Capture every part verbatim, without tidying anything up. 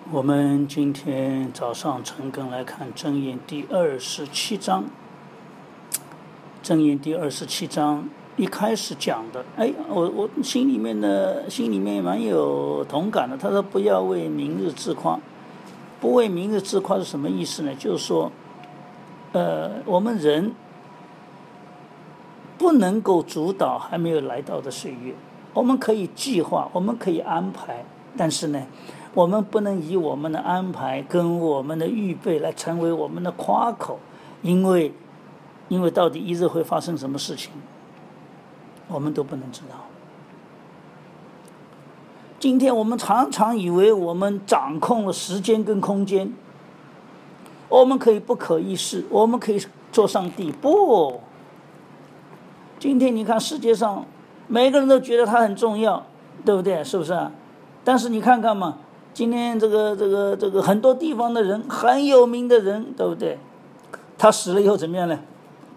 我们今天早上晨更来看箴言第二十七章。箴言第二十七章一开始讲的，哎，我我心里面的心里面蛮有同感的。他说不要为明日自夸，不为明日自夸是什么意思呢？就是说，呃，我们人不能够主导还没有来到的岁月，我们可以计划，我们可以安排，但是呢，我们不能以我们的安排跟我们的预备来成为我们的夸口，因为因为到底一日会发生什么事情，我们都不能知道。今天我们常常以为我们掌控了时间跟空间，我们可以不可一世，我们可以做上帝。不，今天你看世界上每个人都觉得他很重要，对不对？是不是啊？但是你看看嘛，今天这个这个这个很多地方的人，很有名的人，对不对？他死了以后怎么样呢？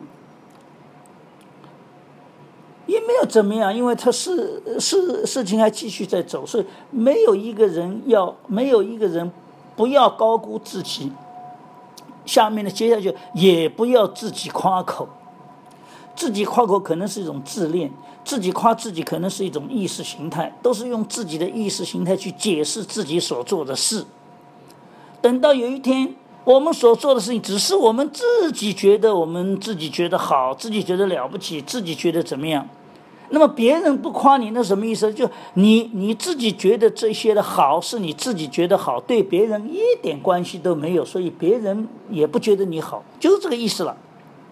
也没有怎么样，因为他是是事情还继续在走，所以没有一个人要没有一个人不要高估自己。下面的接下去也不要自己夸口，自己夸口可能是一种自恋，自己夸自己可能是一种意识形态，都是用自己的意识形态去解释自己所做的事。等到有一天我们所做的事情只是我们自己觉得我们自己觉得好，自己觉得了不起，自己觉得怎么样，那么别人不夸你，那什么意思？就你你自己觉得这些的好是你自己觉得好，对别人一点关系都没有，所以别人也不觉得你好，就是这个意思了。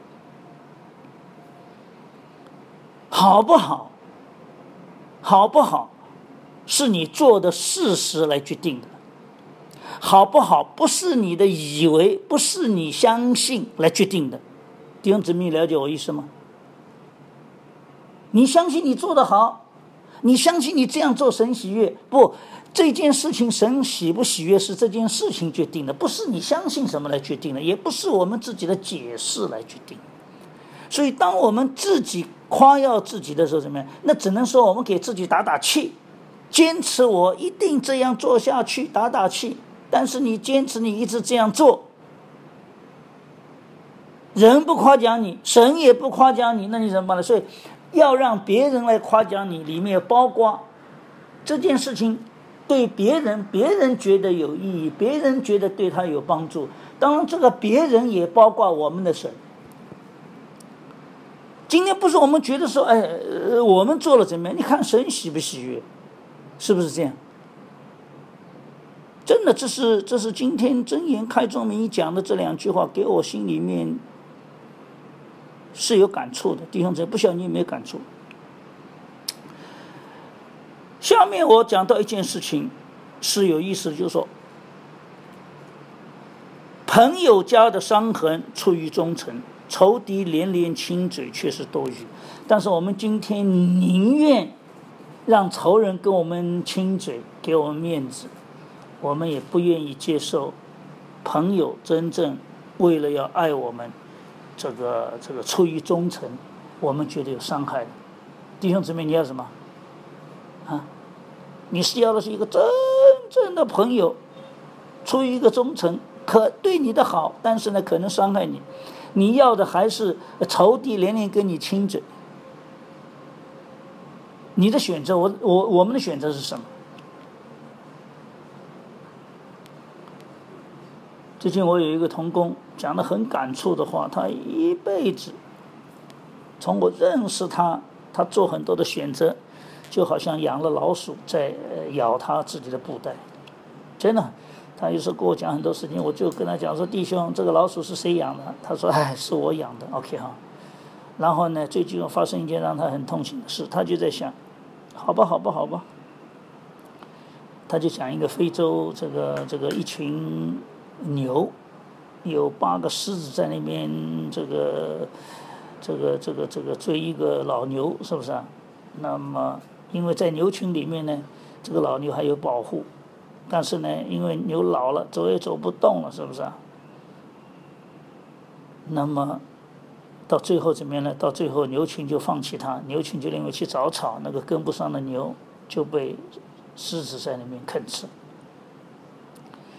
好不好好不好是你做的事实来决定的，好不好不是你的以为，不是你相信来决定的。弟兄姊妹，了解我意思吗？你相信你做得好，你相信你这样做神喜悦，不，这件事情神喜不喜悦是这件事情决定的，不是你相信什么来决定的，也不是我们自己的解释来决定。所以当我们自己夸耀自己的时候怎么样？那只能说我们给自己打打气，坚持我一定这样做下去，打打气。但是你坚持你一直这样做，人不夸奖你，神也不夸奖你，那你怎么办呢？所以要让别人来夸奖你，里面包括这件事情对别人，别人觉得有意义，别人觉得对他有帮助，当然这个别人也包括我们的神。今天不是我们觉得说，哎，呃、我们做了怎么样？你看神喜不喜悦？是不是这样？真的，这是这是今天箴言开宗明义讲的这两句话，给我心里面是有感触的。弟兄姊妹，不晓得你有没有感触？下面我讲到一件事情是有意思的，就是说，朋友家的伤痕出于忠诚，仇敌连连亲嘴却是多余。但是我们今天宁愿让仇人跟我们亲嘴，给我们面子，我们也不愿意接受朋友真正为了要爱我们，这个这个出于忠诚，我们觉得有伤害的。弟兄姊妹，你要什么啊？你是要的是一个真正的朋友，出于一个忠诚，可对你的好，但是呢可能伤害你。你要的还是仇敌连连跟你亲嘴。你的选择，我我我们的选择是什么？最近我有一个同工讲得很感触的话，他一辈子从我认识他，他做很多的选择，就好像养了老鼠在咬他自己的布袋。真的，他有时候跟我讲很多事情，我就跟他讲说，弟兄，这个老鼠是谁养的？他说，哎，是我养的。 OK 哈。然后呢，最近发生一件让他很痛心的事，他就在想，好吧好吧好吧，他就讲一个非洲这个这个一群牛，有八个狮子在那边这个这个这个这个追一个老牛，是不是啊？那么因为在牛群里面呢，这个老牛还有保护，但是呢，因为牛老了，走也走不动了，是不是啊？那么到最后怎么样呢？到最后牛群就放弃它，牛群就认为去找草，那个跟不上的牛就被狮子在那边啃吃。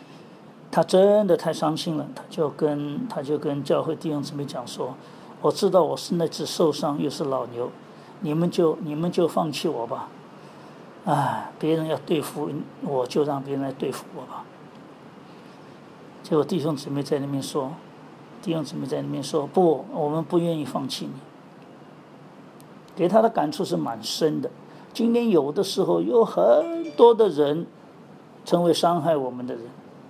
他真的太伤心了，他就跟他就跟教会弟兄姊妹讲说，我知道我是那只受伤又是老牛，你们就你们就放弃我吧，哎，别人要对付我就让别人来对付我吧。结果弟兄姊妹在那边说，弟兄姊妹在那边说，不，我们不愿意放弃你。给他的感触是蛮深的。今天有的时候有很多的人成为伤害我们的人，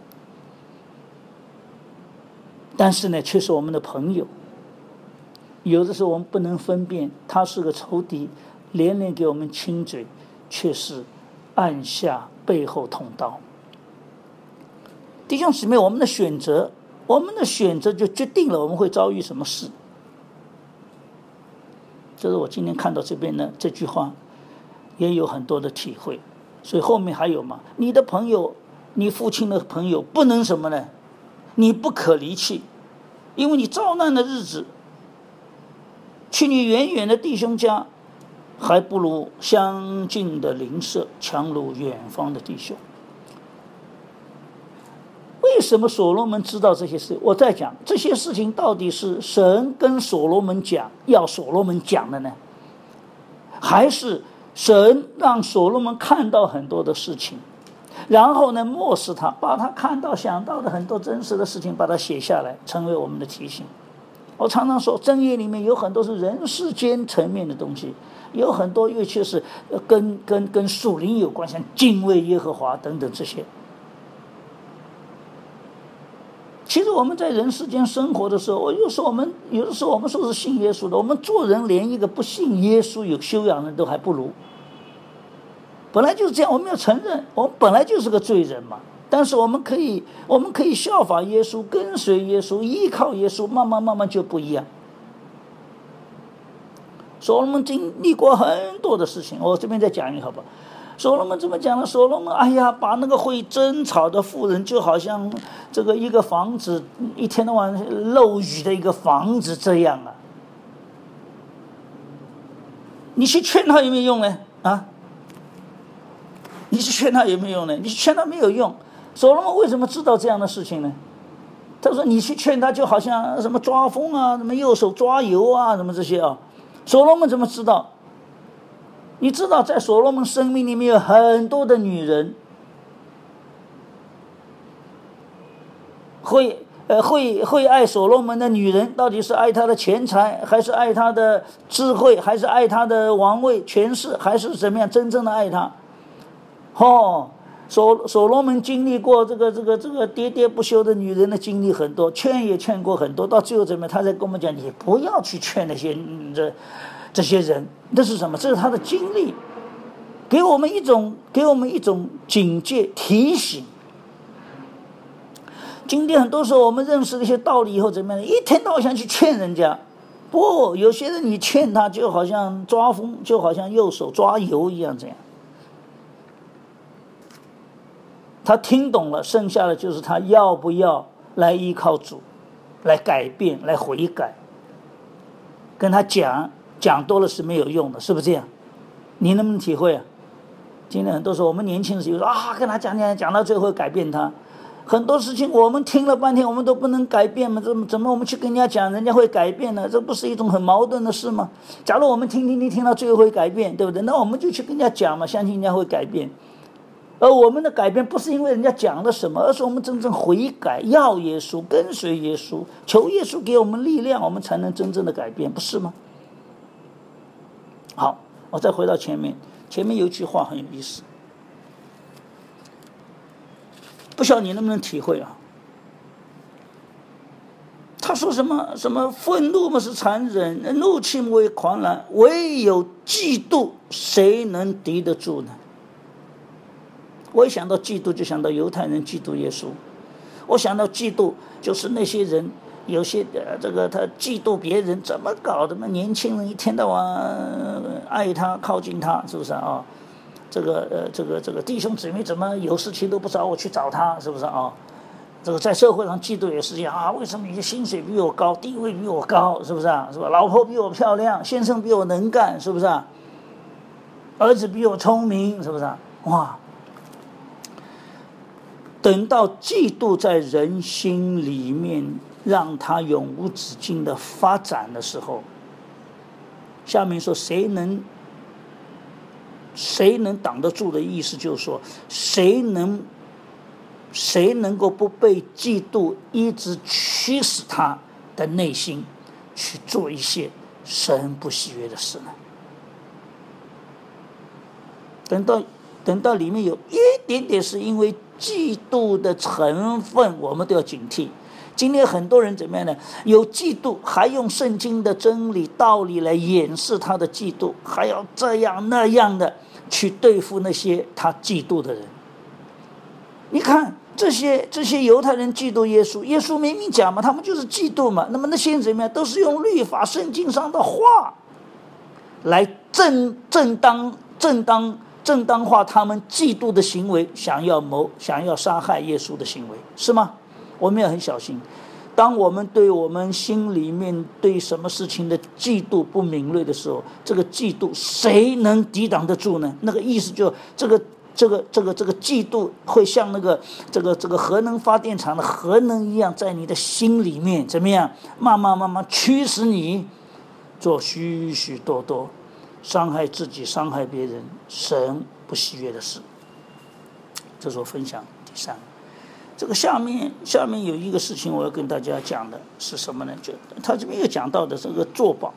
但是呢，却是我们的朋友。有的时候我们不能分辨，他是个仇敌，连连给我们亲嘴，却是按下背后捅刀。弟兄姊妹，我们的选择，我们的选择就决定了我们会遭遇什么事。这是我今天看到这边的这句话，也有很多的体会。所以后面还有嘛？你的朋友，你父亲的朋友，不能什么呢？你不可离弃，因为你遭难的日子，去你远远的弟兄家，还不如相近的邻舍强如远方的弟兄。为什么所罗门知道这些事？我在讲这些事情到底是神跟所罗门讲，要所罗门讲的呢，还是神让所罗门看到很多的事情，然后呢漠视他，把他看到想到的很多真实的事情把它写下来，成为我们的提醒。我常常说箴言里面有很多是人世间层面的东西，有很多尤其是跟跟跟属灵有关，像敬畏耶和华等等这些。其实我们在人世间生活的时候，有时候我们有的时候我们说是信耶稣的，我们做人连一个不信耶稣有修养的人都还不如。本来就是这样，我们要承认我们本来就是个罪人嘛，但是我们可以我们可以效法耶稣，跟随耶稣，依靠耶稣，慢慢慢慢就不一样。所罗门经历过很多的事情，我这边再讲一个好吧。所罗门怎么讲呢？所罗门哎呀，把那个会争吵的妇人就好像这个一个房子一天到晚漏雨的一个房子这样啊，你去劝他有没有用呢？啊，你去劝他有没有用呢？你劝他没有用。所罗门为什么知道这样的事情呢？他说你去劝他就好像什么抓风啊，什么右手抓油啊，什么这些啊。所罗门怎么知道？你知道在所罗门生命里面有很多的女人会呃会会爱所罗门的女人，到底是爱他的钱财，还是爱他的智慧，还是爱他的王位权势，还是怎么样真正的爱他？哦，所所罗门经历过这个这个这个喋喋不休的女人的经历很多，劝也劝过很多，到最后怎么样？他才跟我们讲，你不要去劝那些这这些人，这是什么？这是他的经历，给我们一种给我们一种警戒提醒。今天很多时候我们认识了一些道理以后怎么样？一天到晚想去劝人家，不，有些人你劝他就好像抓风，就好像右手抓油一样，这样。他听懂了，剩下的就是他要不要来依靠主，来改变，来悔改。跟他讲讲多了是没有用的，是不是这样？你能不能体会啊？今天很多时候我们年轻的时候说啊，跟他讲讲讲到最后改变他，很多事情我们听了半天我们都不能改变嘛，怎么怎么我们去跟人家讲人家会改变呢？这不是一种很矛盾的事吗？假如我们听听听听到最后会改变，对不对？那我们就去跟人家讲嘛，相信人家会改变。而我们的改变不是因为人家讲了什么，而是我们真正悔改，要耶稣，跟随耶稣，求耶稣给我们力量，我们才能真正的改变，不是吗？好，我再回到前面，前面有一句话很有意思，不晓得你能不能体会啊？他说什么什么愤怒嘛是残忍，怒气为狂澜，唯有嫉妒谁能敌得住呢？我一想到嫉妒就想到犹太人嫉妒耶稣，我想到嫉妒就是那些人有些呃这个他嫉妒别人怎么搞的嘛？年轻人一天到晚爱他靠近他，是不是啊？这个呃这个这个弟兄姊妹怎么有事情都不找我去找他，是不是啊？这个在社会上嫉妒也是一样啊，为什么你的薪水比我高，地位比我高，是不是啊？是吧？老婆比我漂亮，先生比我能干，是不是啊？儿子比我聪明，是不是啊？哇！ 等到嫉妒在人心里面让它永无止境的发展的时候，下面说谁能谁能挡得住的意思就是说，谁能谁能够不被嫉妒一直驱使他的内心去做一些神不喜悦的事呢？等到等到里面有一点点是因为嫉妒的成分，我们都要警惕。今天很多人怎么样呢？有嫉妒，还用圣经的真理道理来掩饰他的嫉妒，还要这样那样的去对付那些他嫉妒的人。你看这些这些犹太人嫉妒耶稣，耶稣明明讲嘛，他们就是嫉妒嘛。那么那些人怎么样？都是用律法圣经上的话来正正当正当正当化他们嫉妒的行为，想要谋想要杀害耶稣的行为，是吗？我们要很小心。当我们对我们心里面对什么事情的嫉妒不敏锐的时候，这个嫉妒谁能抵挡得住呢？那个意思就这个这个这个这个嫉妒会像那个这个这个核能发电厂的核能一样，在你的心里面怎么样，慢慢慢慢驱使你做许许多多伤害自己伤害别人神不喜悦的事。这是我分享第三个。这个下面下面有一个事情我要跟大家讲的是什么呢？就他这边又讲到的这个作保，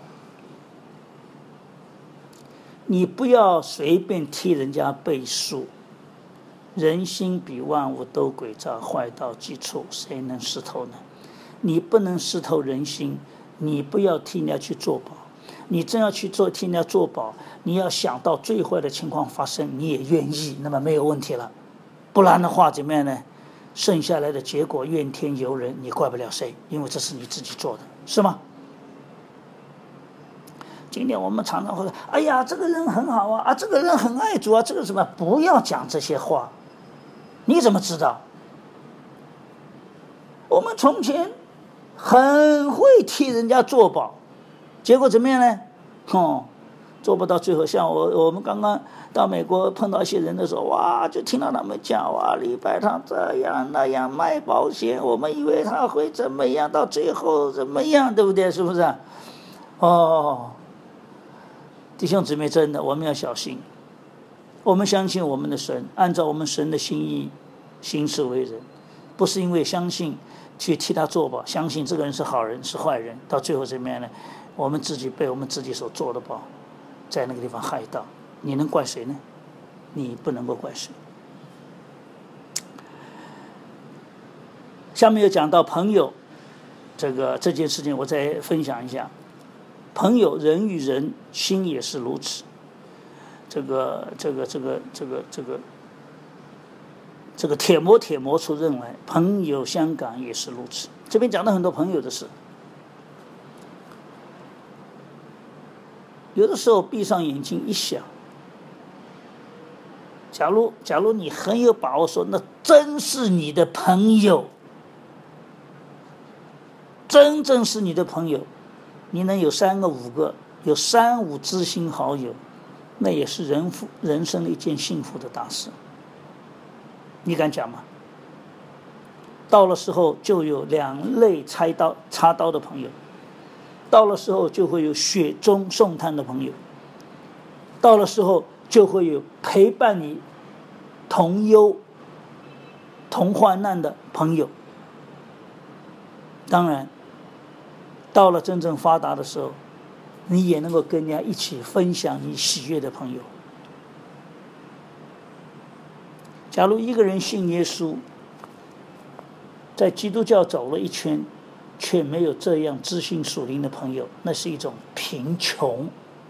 你不要随便替人家背书。人心比万物都诡诈，坏到极处，谁能识透呢？你不能识透人心，你不要替人家去作保。你真要去做替人家作保，你要想到最坏的情况发生，你也愿意，那么没有问题了。不然的话怎么样呢？剩下来的结果怨天尤人，你怪不了谁，因为这是你自己做的，是吗？今天我们常常会说，哎呀，这个人很好啊，啊，这个人很爱主啊，这个什么？不要讲这些话。你怎么知道？我们从前很会替人家作保，结果怎么样呢？哦，做不到最后。像我我们刚刚到美国碰到一些人的时候，哇，就听到他们讲，哇，礼拜堂这样那样卖保险，我们以为他会怎么样，到最后怎么样，对不对？是不是？哦，弟兄姊妹，真的我们要小心。我们相信我们的神，按照我们神的心意行事为人，不是因为相信去替他做保，相信这个人是好人是坏人，到最后怎么样呢？我们自己被我们自己所做的保在那个地方害到，你能怪谁呢？你不能够怪谁。下面又讲到朋友这个这件事情，我再分享一下。朋友，人与人心也是如此。这个这个这个这个这个这个铁磨铁磨出刃来，朋友相感也是如此。这边讲到很多朋友的事，有的时候闭上眼睛一想，假如假如你很有把握说那真是你的朋友，真正是你的朋友，你能有三个五个，有三五知心好友，那也是人人生的一件幸福的大事。你敢讲吗？到了时候就有两肋插刀插刀的朋友，到了时候就会有雪中送炭的朋友，到了时候就会有陪伴你同忧同患难的朋友。当然到了真正发达的时候，你也能够跟人家一起分享你喜悦的朋友。假如一个人信耶稣，在基督教走了一圈，却没有这样知心属灵的朋友，那是一种贫穷。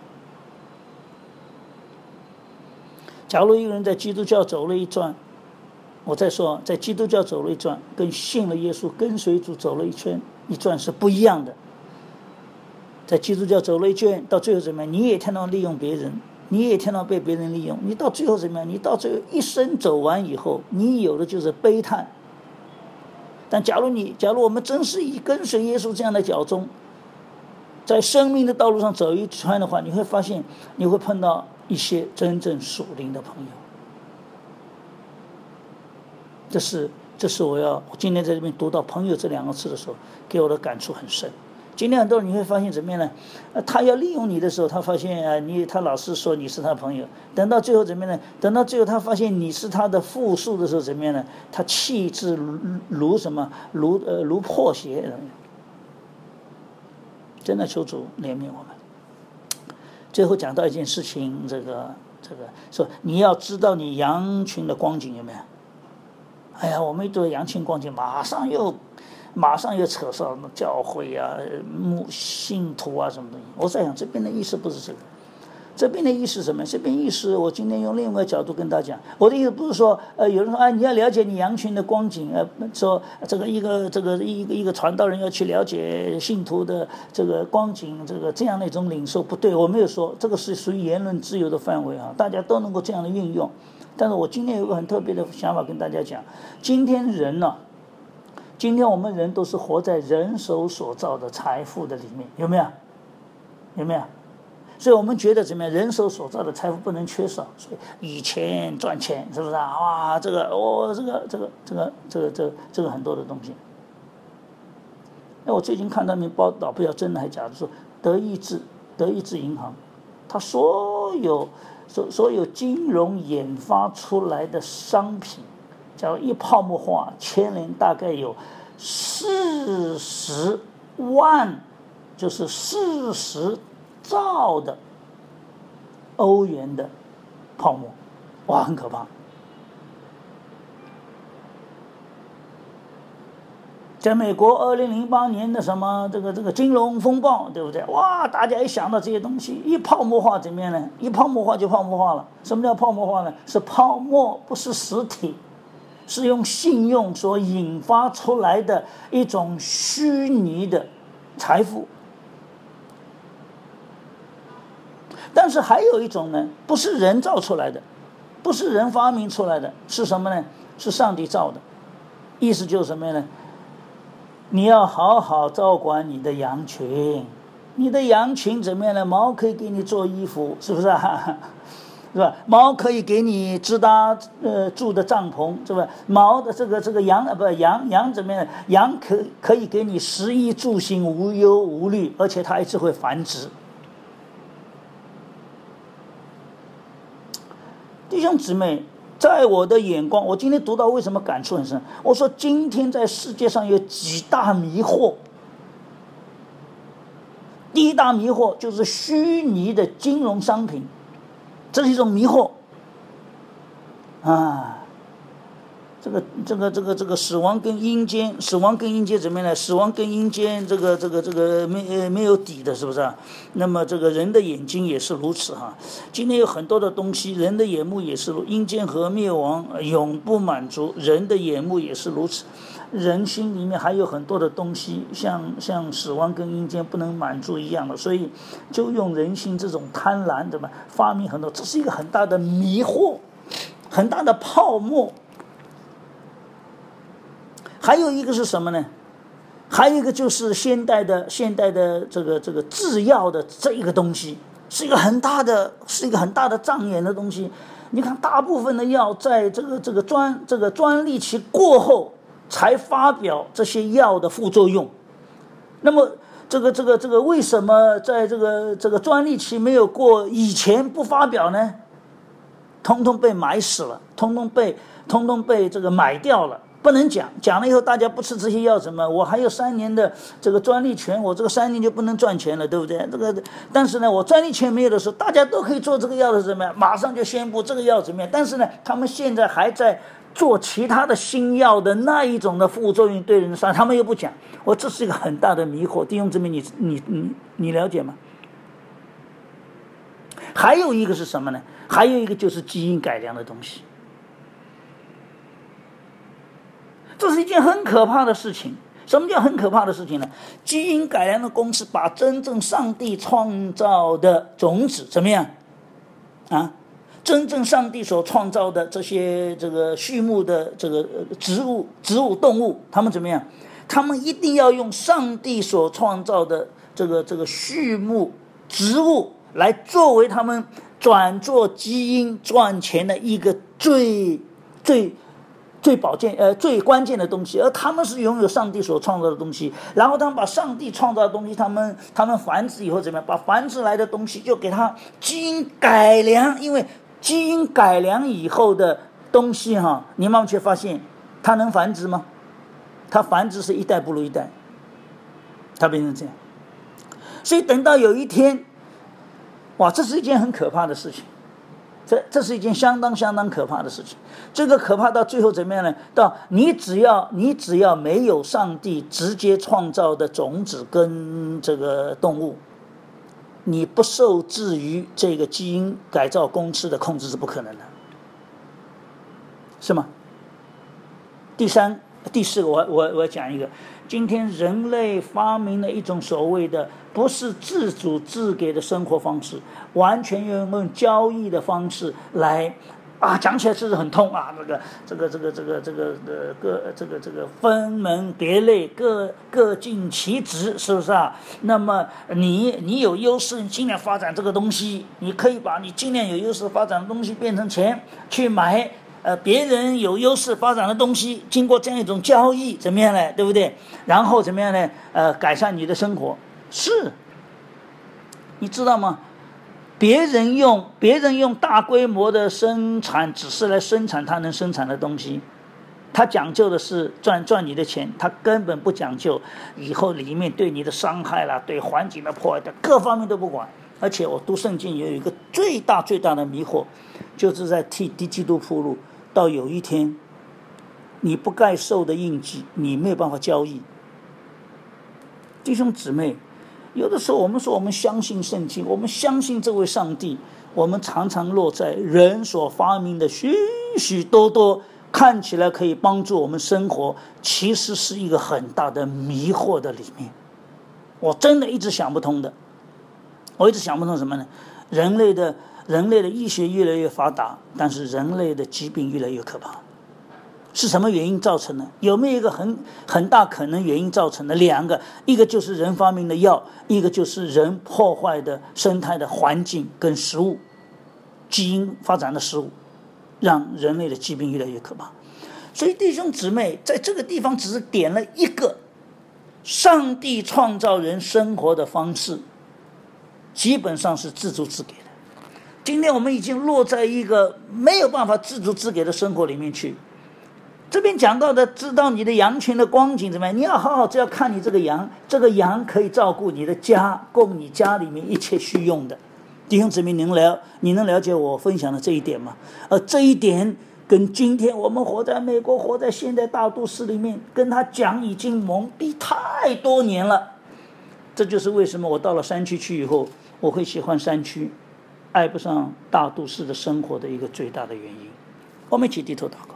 假如一个人在基督教走了一转，我再说，在基督教走了一转，跟信了耶稣跟随主走了一圈一转是不一样的。在基督教走了一圈，到最后怎么样？你也天天利用别人，你也天天被别人利用，你到最后怎么样？你到最后一生走完以后，你有的就是悲叹。但假如你假如我们真是以跟随耶稣这样的脚踪，在生命的道路上走一圈的话，你会发现你会碰到一些真正属灵的朋友。这是这是我要我今天在这边读到朋友这两个字的时候，给我的感触很深。今天很多人你会发现怎么样呢？呃，他要利用你的时候，他发现啊，你他老是说你是他朋友，等到最后怎么样呢？等到最后他发现你是他的附属的时候，怎么样呢？他气质如如什么如呃如破鞋。真的求主怜悯我们。最后讲到一件事情，这个这个说你要知道你羊群的光景有没有？哎呀，我们一读羊群光景，马上又。马上又扯上教会啊、牧信徒啊什么东西。我在想，这边的意思不是这个，这边的意思是什么？这边意思，我今天用另外一个角度跟大家讲。我的意思不是说，呃，有人说啊，你要了解你羊群的光景，呃，说这个一个这个一个一个传道人要去了解信徒的这个光景，这个这样的一种领受不对，我没有说，这个是属于言论自由的范围啊，大家都能够这样的运用。但是我今天有个很特别的想法跟大家讲，今天人呢、啊。今天我们人都是活在人手所造的财富的里面，有没有？有没有？所以我们觉得怎么样？人手所造的财富不能缺少，所以以钱赚钱，是不是啊？哇，这个哦，这个这个这个这个这个这个很多的东西。那我最近看到一篇报道，不知道真的还是假的，说德意志德意志银行，它所有所所有金融研发出来的商品。假如一泡沫化，千年大概有四十万，就是四十兆的欧元的泡沫，哇，很可怕。在美国二零零八年的什么这个这个金融风暴，对不对？哇，大家一想到这些东西，一泡沫化怎么样呢？一泡沫化就泡沫化了。什么叫泡沫化呢？是泡沫，不是实体。是用信用所引发出来的一种虚拟的财富。但是还有一种呢，不是人造出来的，不是人发明出来的，是什么呢？是上帝造的。意思就是什么呢？你要好好照管你的羊群，你的羊群怎么样呢？毛可以给你做衣服，是不是啊？是吧？毛可以给你支搭呃住的帐篷，是吧？毛的这个这个羊啊，不羊羊怎么样？羊可可以给你食衣住行无忧无虑，而且它一直会繁殖。弟兄姊妹，在我的眼光，我今天读到为什么感触很深？我说今天在世界上有几大迷惑。第一大迷惑就是虚拟的金融商品。这是一种迷惑啊！这个、这个、这个、这个死亡跟阴间，死亡跟阴间怎么样呢？死亡跟阴间，这个、这个、这个没没有底的，是不是啊？那么这个人的眼睛也是如此哈。今天有很多的东西，人的眼目也是如阴间和灭亡永不满足，人的眼目也是如此。人心里面还有很多的东西，像像死亡跟阴间不能满足一样的，所以就用人心这种贪婪，对吧？发明很多，这是一个很大的迷惑，很大的泡沫。还有一个是什么呢？还有一个就是现代的现代的这个这个制药的这一个东西，是一个很大的，是一个很大的障眼的东西。你看，大部分的药在这个这个专这个专利期过后。才发表这些药的副作用，那么这个这个这个为什么在这个这个专利期没有过以前不发表呢？通通被买死了，通通被通通被这个买掉了，不能讲，讲了以后大家不吃这些药什么？我还有三年的这个专利权，我这个三年就不能赚钱了，对不对？这个但是呢，我专利权没有的时候，大家都可以做这个药的怎么样？马上就宣布这个药怎么样？但是呢，他们现在还在。做其他的新药的那一种的副作用对人伤，他们又不讲，我这是一个很大的迷惑。弟兄姊妹，你你你你了解吗？还有一个是什么呢？还有一个就是基因改良的东西，这是一件很可怕的事情。什么叫很可怕的事情呢？基因改良的公司把真正上帝创造的种子怎么样啊？真正上帝所创造的这些这个畜牧的这个植物、植物、动物，他们怎么样？他们一定要用上帝所创造的这个这个畜牧植物来作为他们转做基因赚钱的一个最最最保健呃最关键的东西，而他们是拥有上帝所创造的东西，然后他们把上帝创造的东西，他们他们繁殖以后怎么样？把繁殖来的东西就给它基因改良，因为基因改良以后的东西哈，你慢慢却发现它能繁殖吗？它繁殖是一代不如一代，它变成这样。所以等到有一天，哇，这是一件很可怕的事情。这这是一件相当相当可怕的事情。这个可怕到最后怎么样呢？到你只要你只要没有上帝直接创造的种子跟这个动物，你不受制于这个基因改造公司的控制是不可能的，是吗？第三、第四个我，我我我讲一个。今天人类发明了一种所谓的不是自主自给的生活方式，完全用交易的方式来啊，讲起来是很痛啊，这个这个这个这个这个呃各这个这个分门别类，各各尽其职，是不是啊？那么你你有优势，你尽量发展这个东西，你可以把你尽量有优势发展的东西变成钱去买。呃，别人有优势发展的东西，经过这样一种交易，怎么样呢？对不对？然后怎么样呢？呃，改善你的生活。是，你知道吗？别人用别人用大规模的生产，只是来生产他能生产的东西，他讲究的是赚赚你的钱，他根本不讲究以后里面对你的伤害啦，对环境的破坏的各方面都不管。而且我读圣经也有一个最大最大的迷惑，就是在替基督铺路。到有一天你不该受的印记你没有办法交易。弟兄姊妹，有的时候我们说我们相信圣经，我们相信这位上帝，我们常常落在人所发明的许许多多看起来可以帮助我们生活，其实是一个很大的迷惑的里面。我真的一直想不通的，我一直想不通什么呢？人类的人类的医学越来越发达，但是人类的疾病越来越可怕，是什么原因造成的？有没有一个很很大可能原因造成的？两个，一个就是人发明的药，一个就是人破坏的生态的环境跟食物，基因发展的食物，让人类的疾病越来越可怕。所以弟兄姊妹，在这个地方只是点了一个上帝创造人生活的方式，基本上是自主自给的。今天我们已经落在一个没有办法自主自给的生活里面去。这边讲到的，知道你的羊群的光景怎么样，你要好好只要看你这个羊，这个羊可以照顾你的家，供你家里面一切需用的。弟兄姊妹，能了你能了解我分享的这一点吗？而这一点跟今天我们活在美国，活在现代大都市里面，跟他讲已经蒙蔽太多年了。这就是为什么我到了山区去以后，我会喜欢山区，爱不上大都市的生活的一个最大的原因。我们一起低头祷告。